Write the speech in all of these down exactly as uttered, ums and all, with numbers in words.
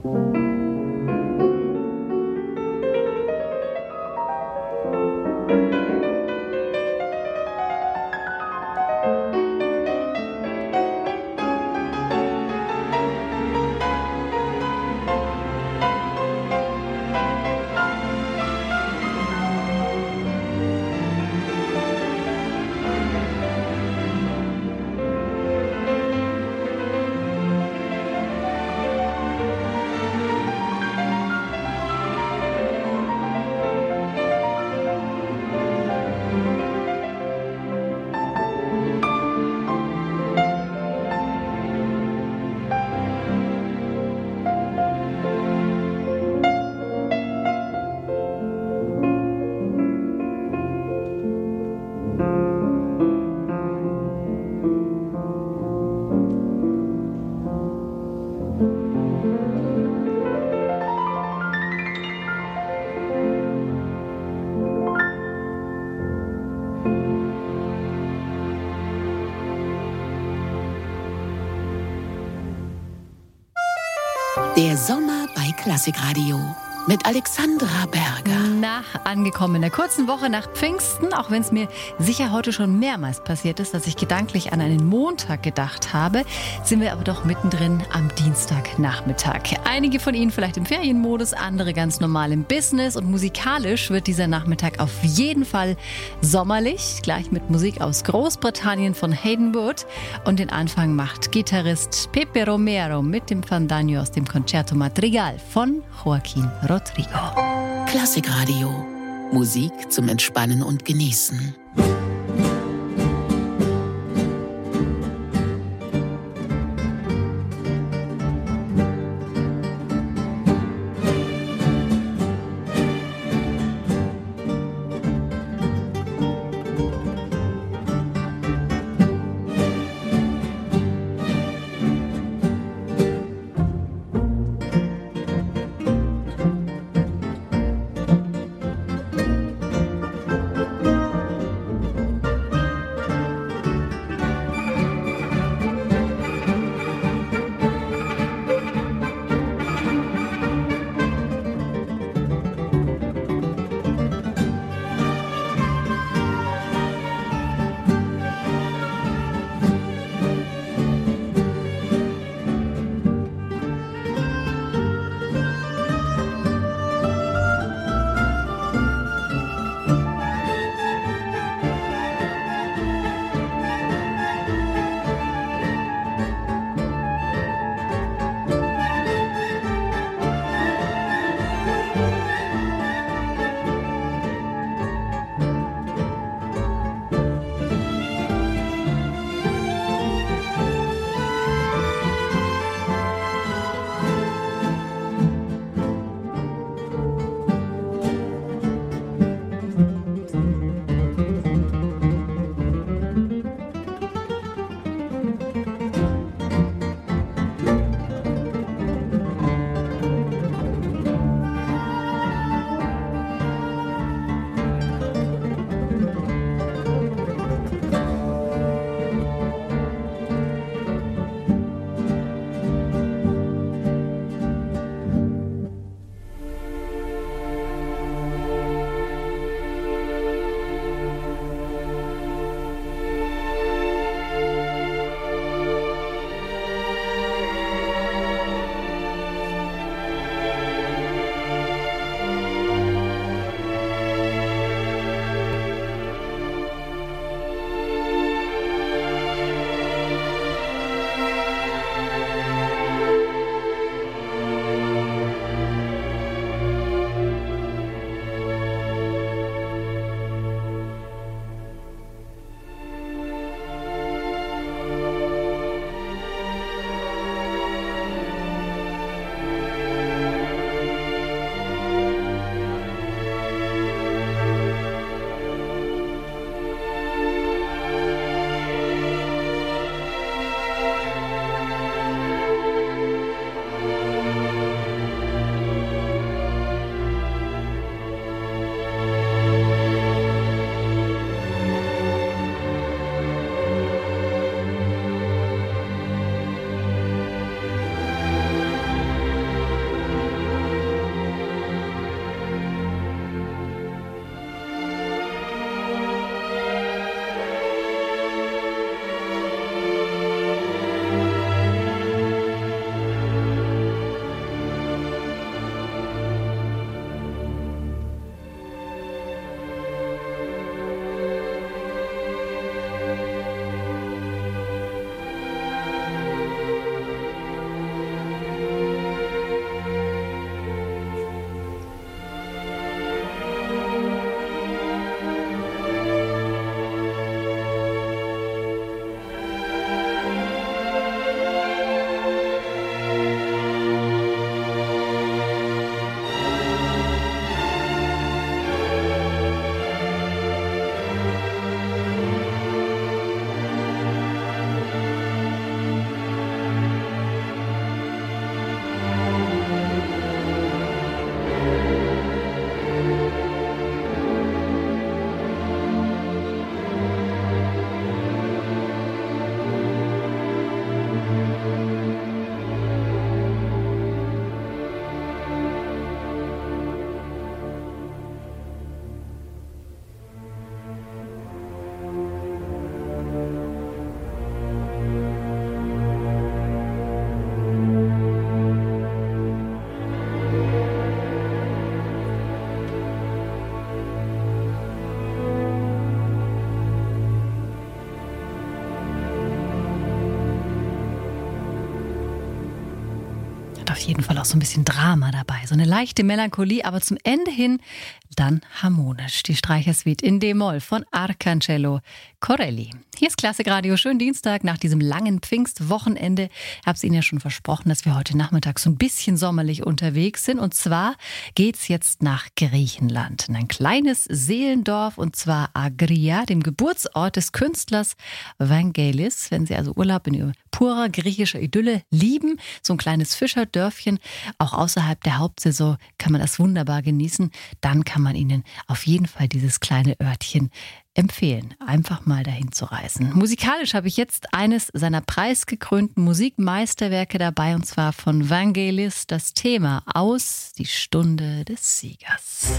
Der Sommer bei Klassikradio mit Alexandra Berger. Na, angekommen in der kurzen Woche nach Pfingsten, auch wenn es mir sicher heute schon mehrmals passiert ist, dass ich gedanklich an einen Montag gedacht habe, sind wir aber doch mittendrin am Dienstagnachmittag. Einige von Ihnen vielleicht im Ferienmodus, andere ganz normal im Business, und musikalisch wird dieser Nachmittag auf jeden Fall sommerlich, gleich mit Musik aus Großbritannien von Hayden Wood, und den Anfang macht Gitarrist Pepe Romero mit dem Fandango aus dem Concerto Madrigal von Joaquín Rodrigo. Klassikradio. Musik zum Entspannen und Genießen. Und auf jeden Fall auch so ein bisschen Drama dabei. So eine leichte Melancholie, aber zum Ende hin dann harmonisch. Die Streichersuite in D-Moll von Arcangelo Corelli. Hier ist Klassikradio. Schönen Dienstag nach diesem langen Pfingstwochenende. Ich habe es Ihnen ja schon versprochen, dass wir heute Nachmittag so ein bisschen sommerlich unterwegs sind. Und zwar geht's jetzt nach Griechenland. In ein kleines Seelendorf, und zwar Agria, dem Geburtsort des Künstlers Vangelis. Wenn Sie also Urlaub in purer griechischer Idylle lieben, so ein kleines Fischerdörfchen, auch außerhalb der Hauptsaison kann man das wunderbar genießen, dann kann man Ihnen auf jeden Fall dieses kleine Örtchen empfehlen, einfach mal dahin zu reisen. Musikalisch habe ich jetzt eines seiner preisgekrönten Musikmeisterwerke dabei, und zwar von Vangelis, das Thema aus Die Stunde des Siegers.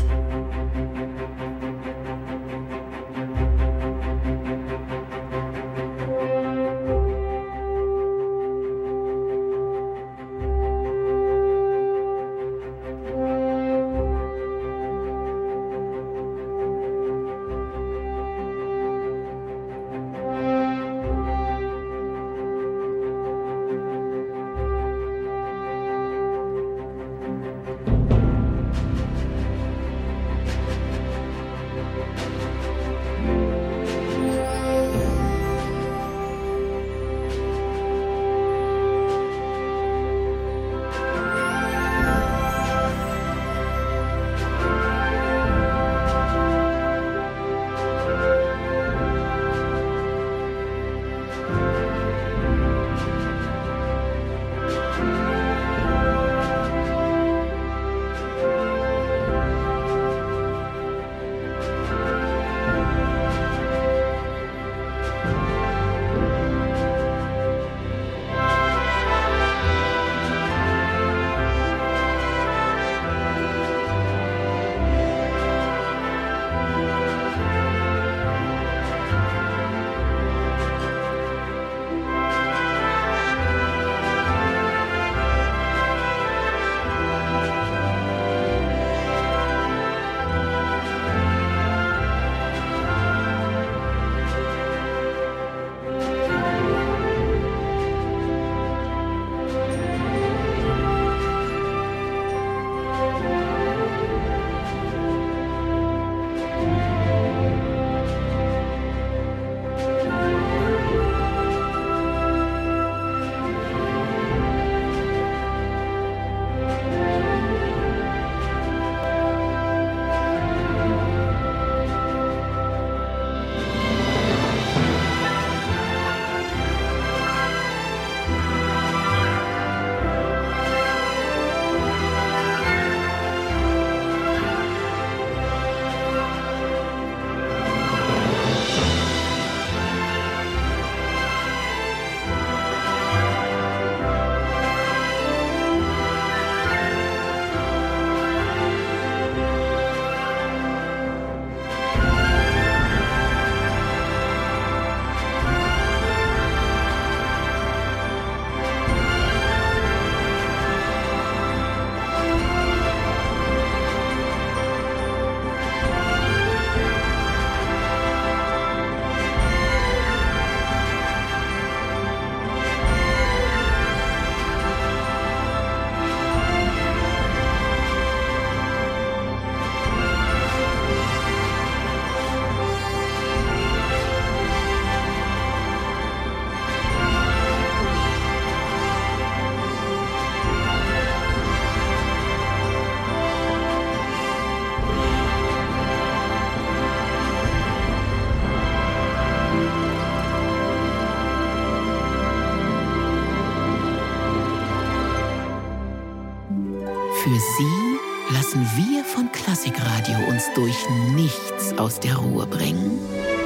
Für Sie lassen wir von Klassikradio uns durch nichts aus der Ruhe bringen.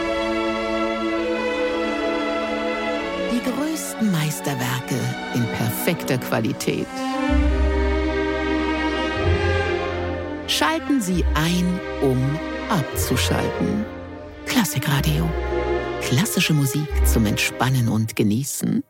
Die größten Meisterwerke in perfekter Qualität. Schalten Sie ein, um abzuschalten. Klassikradio. Klassische Musik zum Entspannen und Genießen.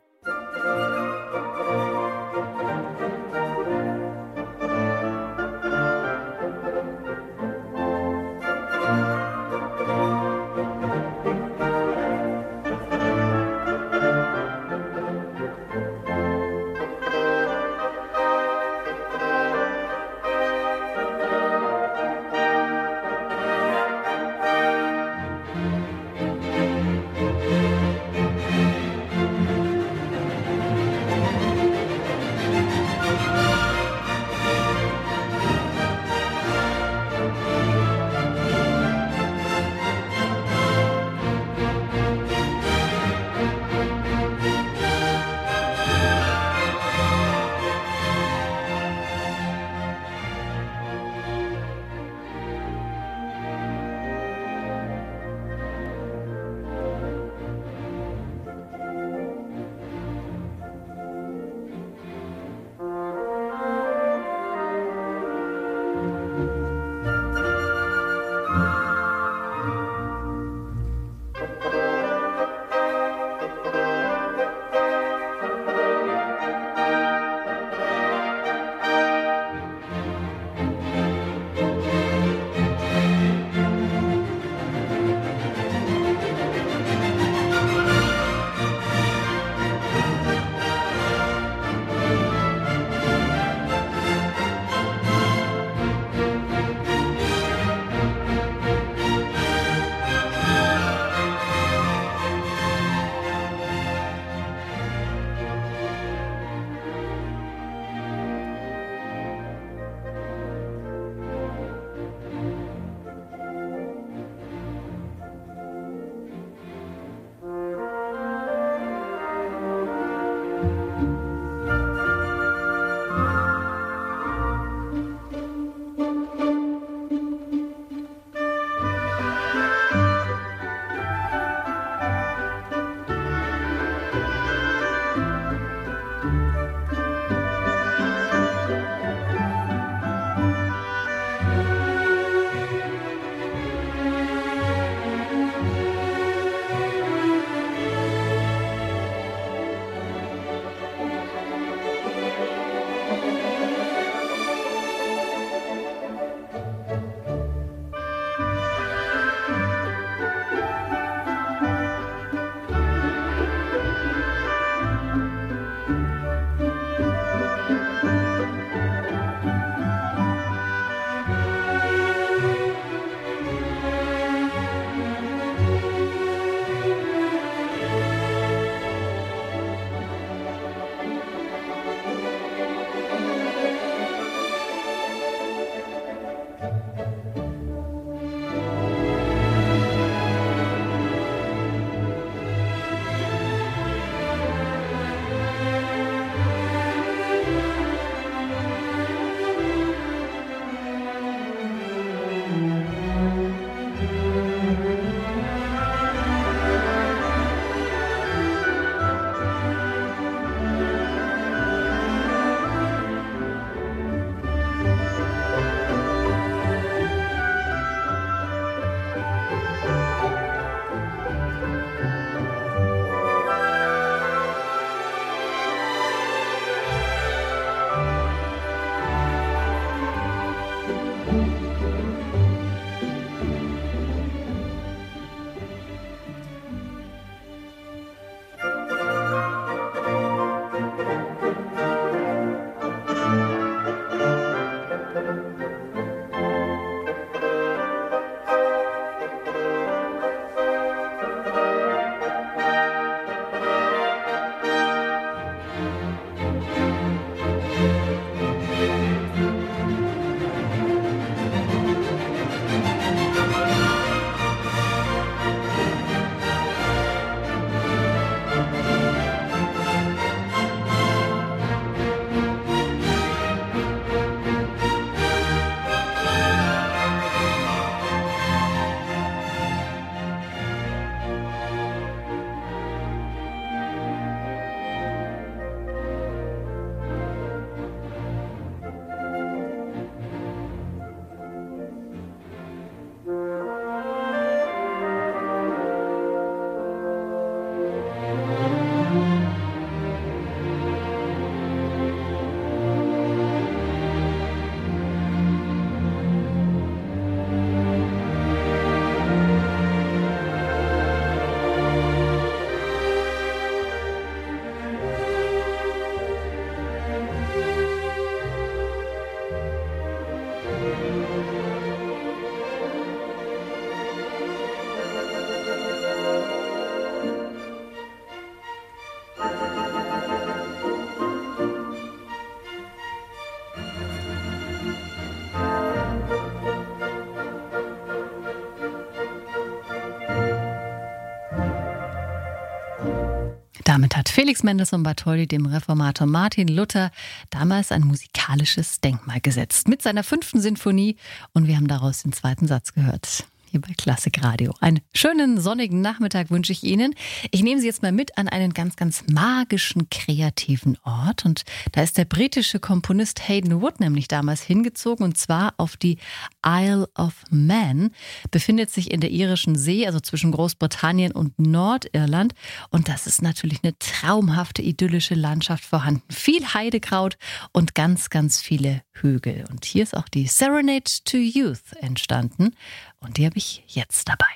Felix Mendelssohn Bartholdy, dem Reformator Martin Luther, damals ein musikalisches Denkmal gesetzt. Mit seiner fünften Sinfonie. Und wir haben daraus den zweiten Satz gehört. Hier bei Klassik Radio. Einen schönen sonnigen Nachmittag wünsche ich Ihnen. Ich nehme Sie jetzt mal mit an einen ganz, ganz magischen, kreativen Ort. Und da ist der britische Komponist Hayden Wood nämlich damals hingezogen. Und zwar auf die Isle of Man. Befindet sich in der irischen See, also zwischen Großbritannien und Nordirland. Und das ist natürlich eine traumhafte, idyllische Landschaft vorhanden. Viel Heidekraut und ganz, ganz viele Hügel. Und hier ist auch die Serenade to Youth entstanden. Und die habe ich jetzt dabei.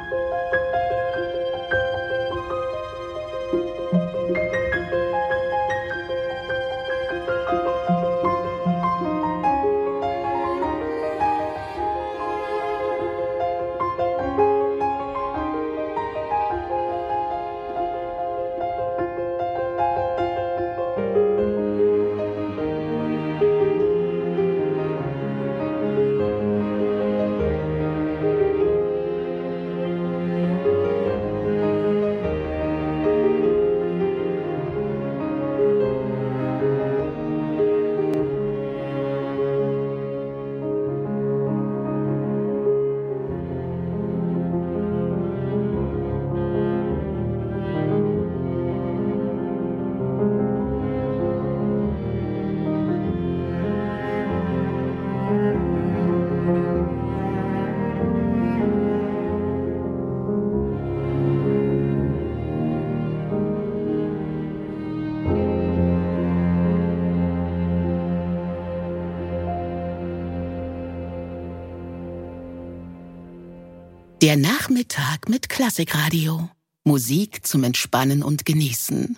Der Nachmittag mit Klassikradio. Musik zum Entspannen und Genießen.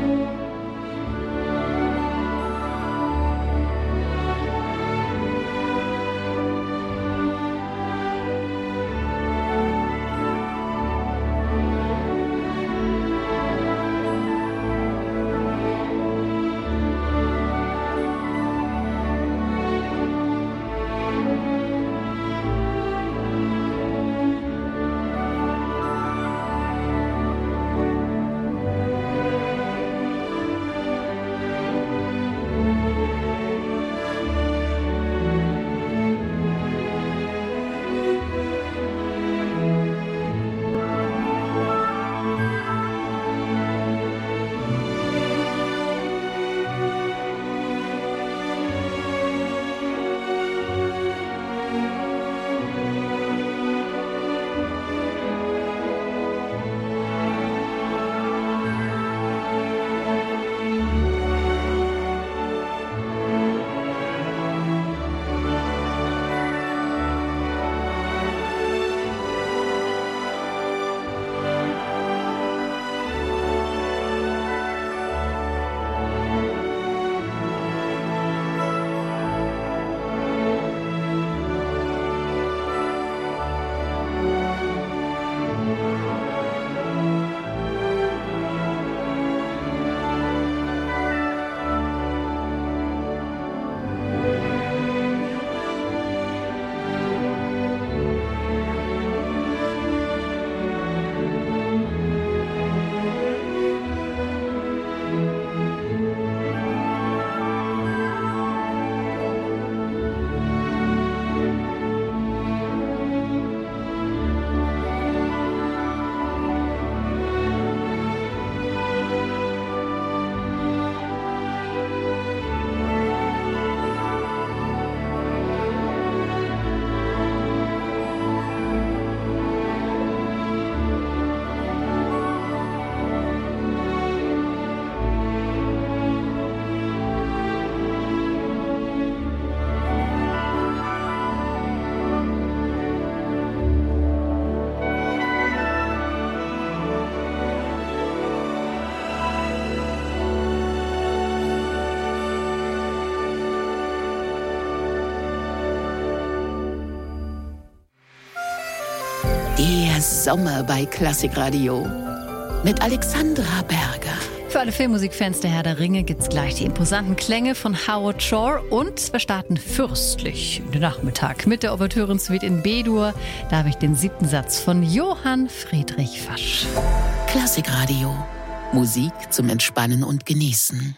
Der Sommer bei Klassikradio mit Alexandra Berger. Für alle Filmmusikfans der Herr der Ringe gibt's gleich die imposanten Klänge von Howard Shore und wir starten fürstlich in den Nachmittag mit der Ouvertürensuite in B-Dur. Da habe ich den siebten Satz von Johann Friedrich Fasch. Klassikradio. Musik zum Entspannen und Genießen.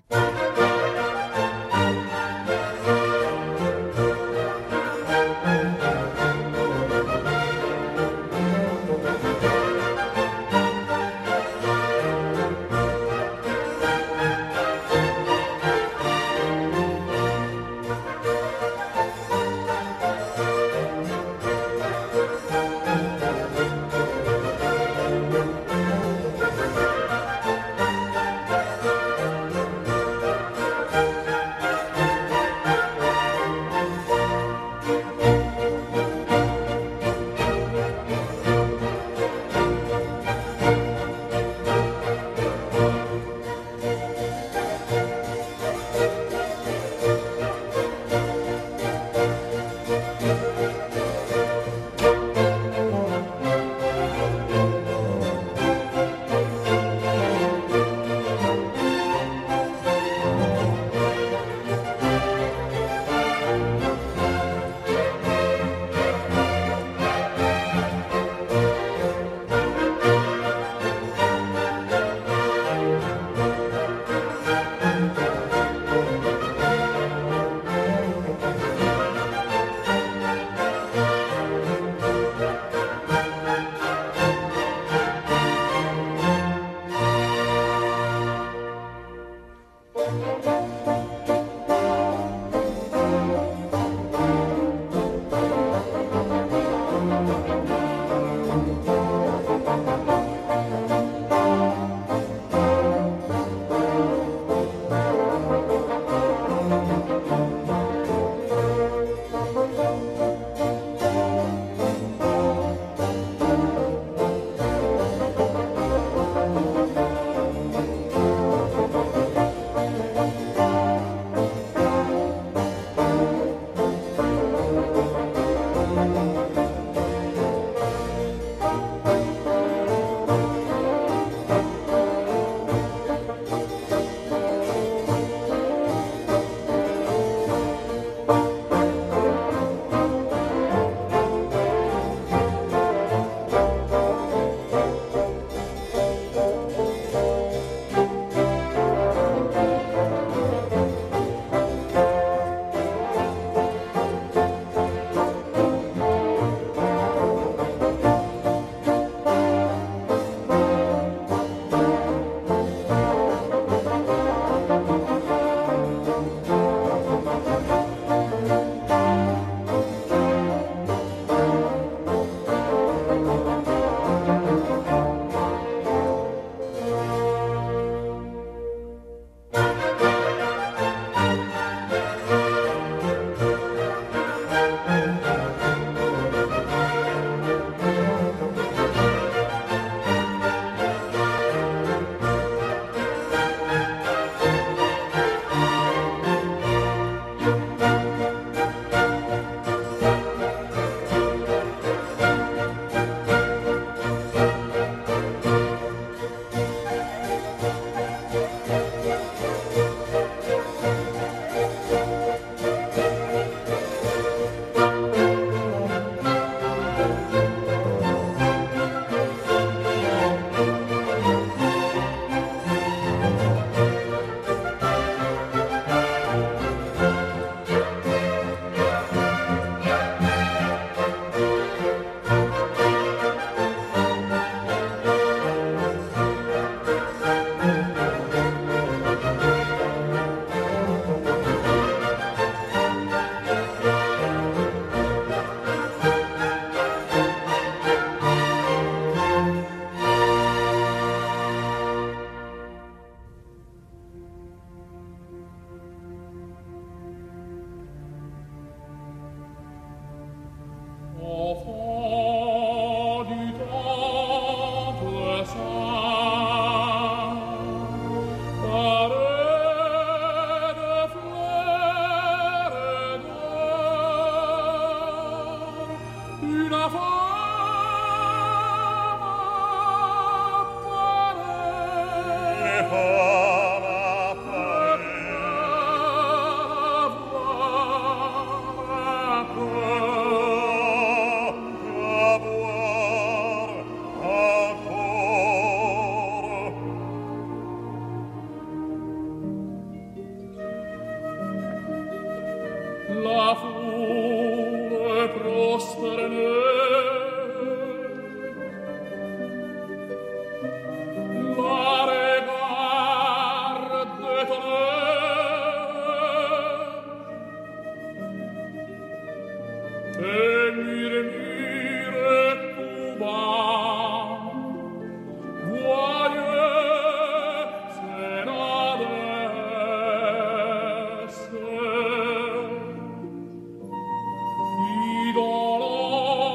Dans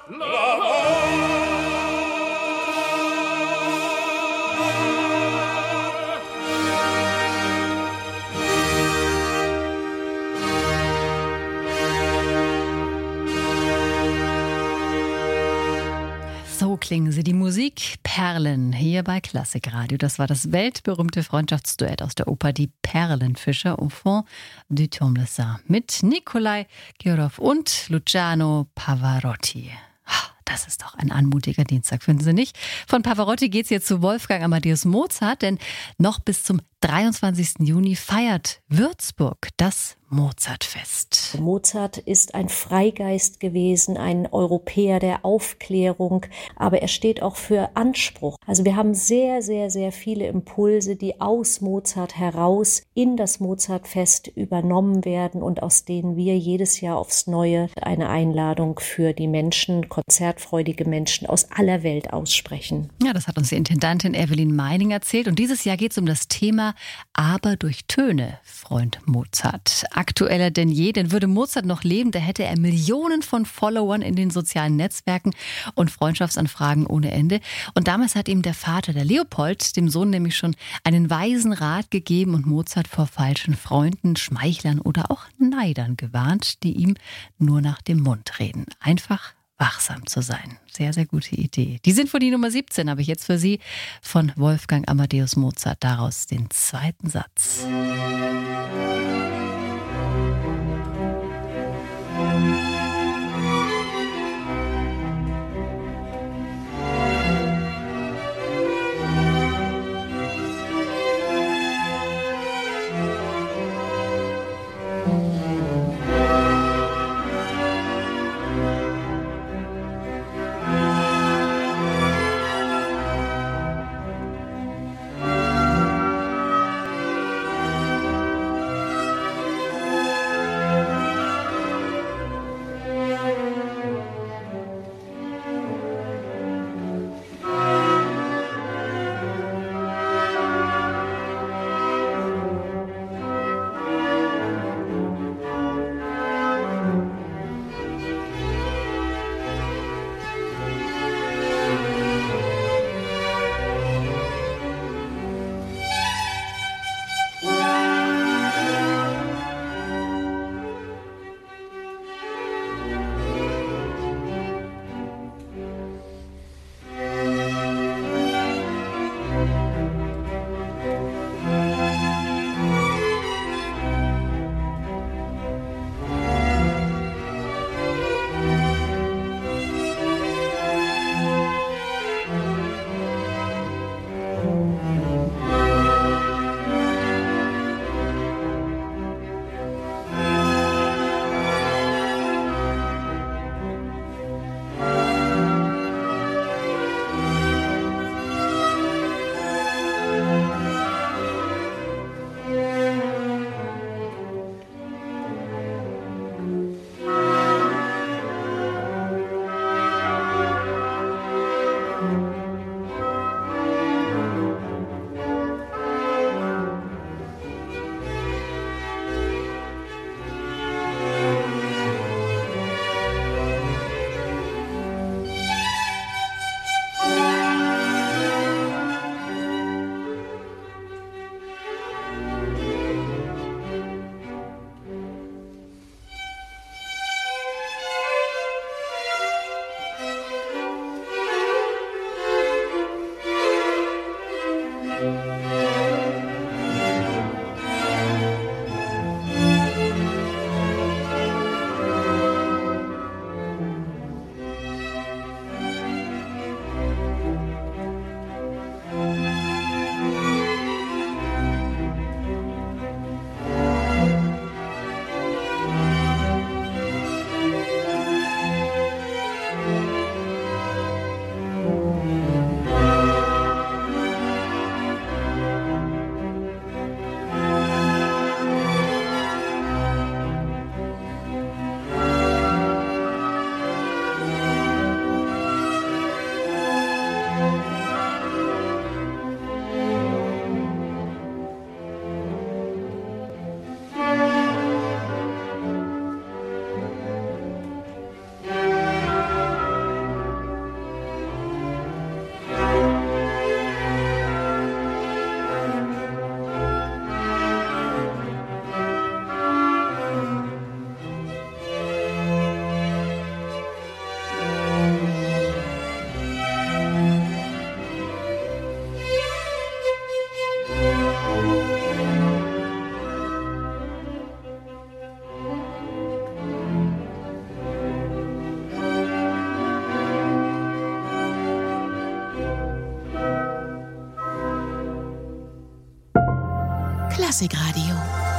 So klingen sie, die Musik Perlen hier bei Klassikradio. Das war das weltberühmte Freundschaftsduett aus der Oper Die Perlenfischer au fond du Tomlesin mit Nikolai Kirov und Luciano Pavarotti. Das ist doch ein anmutiger Dienstag, finden Sie nicht? Von Pavarotti geht's jetzt zu Wolfgang Amadeus Mozart, denn noch bis zum dreiundzwanzigsten Juni feiert Würzburg das Mozartfest. Mozart ist ein Freigeist gewesen, ein Europäer der Aufklärung, aber er steht auch für Anspruch. Also wir haben sehr, sehr, sehr viele Impulse, die aus Mozart heraus in das Mozartfest übernommen werden und aus denen wir jedes Jahr aufs Neue eine Einladung für die Menschen, konzertfreudige Menschen aus aller Welt aussprechen. Ja, das hat uns die Intendantin Evelyn Meining erzählt und dieses Jahr geht es um das Thema Aber durch Töne, Freund Mozart. Aktueller denn je, denn würde Mozart noch leben, da hätte er Millionen von Followern in den sozialen Netzwerken und Freundschaftsanfragen ohne Ende. Und damals hat ihm der Vater, der Leopold, dem Sohn nämlich schon einen weisen Rat gegeben und Mozart vor falschen Freunden, Schmeichlern oder auch Neidern gewarnt, die ihm nur nach dem Mund reden. Einfach wachsam zu sein. Sehr, sehr gute Idee. Die Sinfonie Nummer siebzehn habe ich jetzt für Sie von Wolfgang Amadeus Mozart. Daraus den zweiten Satz. Klassikradio.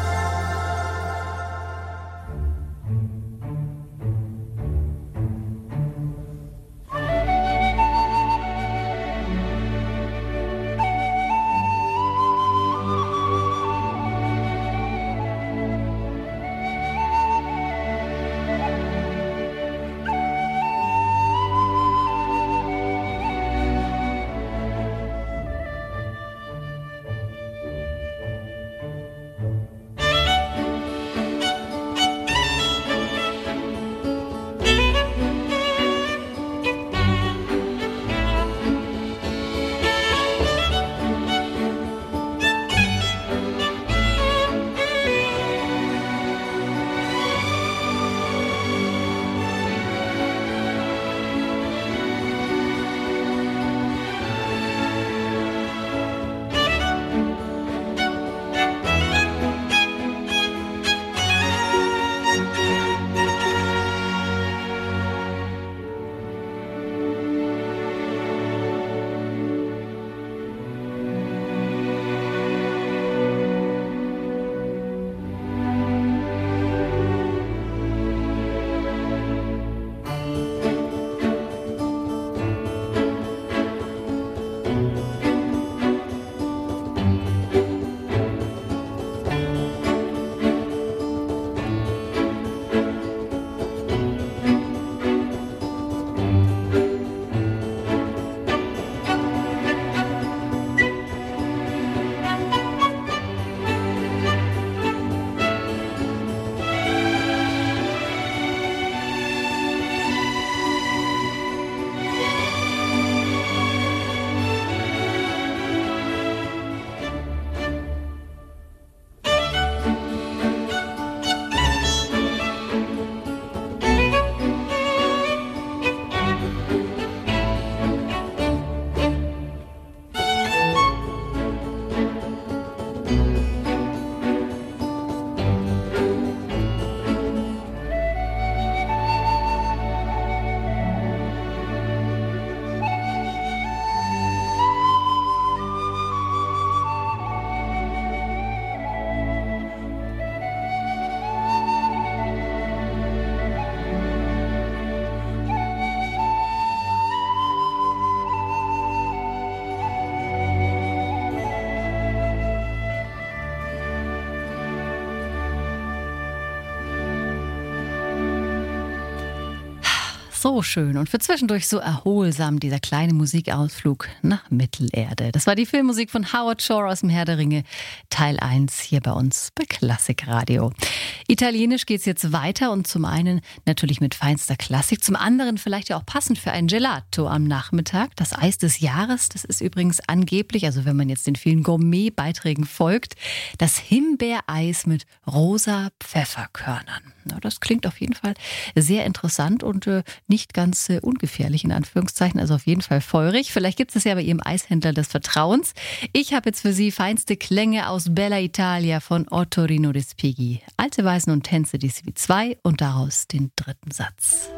So schön und für zwischendurch so erholsam dieser kleine Musikausflug nach Mittelerde. Das war die Filmmusik von Howard Shore aus dem Herr der Ringe, Teil eins hier bei uns bei Klassikradio. Italienisch geht's jetzt weiter und zum einen natürlich mit feinster Klassik, zum anderen vielleicht ja auch passend für ein Gelato am Nachmittag. Das Eis des Jahres, das ist übrigens angeblich, also wenn man jetzt den vielen Gourmet-Beiträgen folgt, das Himbeereis mit rosa Pfefferkörnern. Ja, das klingt auf jeden Fall sehr interessant und äh, nicht ganz äh, ungefährlich in Anführungszeichen, also auf jeden Fall feurig. Vielleicht gibt es ja bei Ihrem Eishändler des Vertrauens. Ich habe jetzt für Sie feinste Klänge aus Bella Italia von Ottorino Respighi. Alte Weisen und Tänze, die C V zwei und daraus den dritten Satz.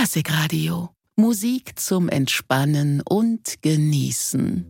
Klassikradio. Musik zum Entspannen und Genießen.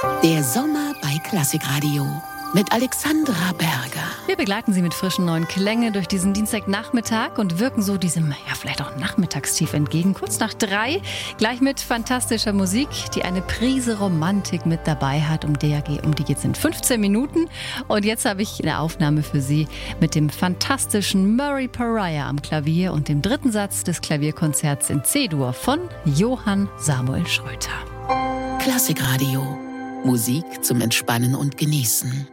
Der Sommer bei Klassikradio mit Alexandra Berger. Wir begleiten Sie mit frischen neuen Klängen durch diesen Dienstagnachmittag und wirken so diesem, ja vielleicht auch Nachmittagstief entgegen. Kurz nach drei, gleich mit fantastischer Musik, die eine Prise Romantik mit dabei hat. Um die, um die geht es in fünfzehn Minuten. Und jetzt habe ich eine Aufnahme für Sie mit dem fantastischen Murray Pariah am Klavier und dem dritten Satz des Klavierkonzerts in C-Dur von Johann Samuel Schröter. Klassikradio. Musik zum Entspannen und Genießen.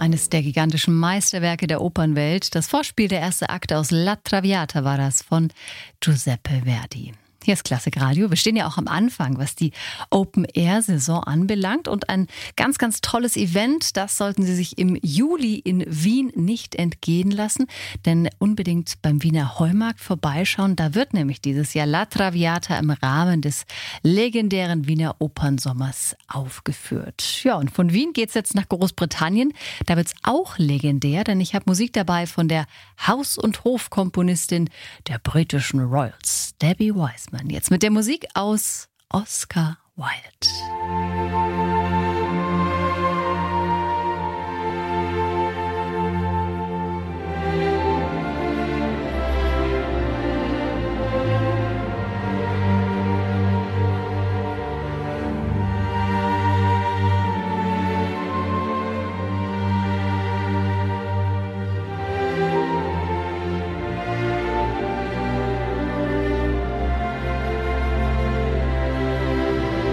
eines der gigantischen Meisterwerke der Opernwelt. Das Vorspiel, der erste Akt aus La Traviata war das von Giuseppe Verdi. Hier ist Klassikradio. Wir stehen ja auch am Anfang, was die Open-Air-Saison anbelangt. Und ein ganz, ganz tolles Event, das sollten Sie sich im Juli in Wien nicht entgehen lassen. Denn unbedingt beim Wiener Heumarkt vorbeischauen. Da wird nämlich dieses Jahr La Traviata im Rahmen des legendären Wiener Opernsommers aufgeführt. Ja, und von Wien geht's jetzt nach Großbritannien. Da wird's auch legendär, denn ich habe Musik dabei von der Haus- und Hofkomponistin der britischen Royals, Debbie Wiseman. Jetzt mit der Musik aus Oscar Wilde.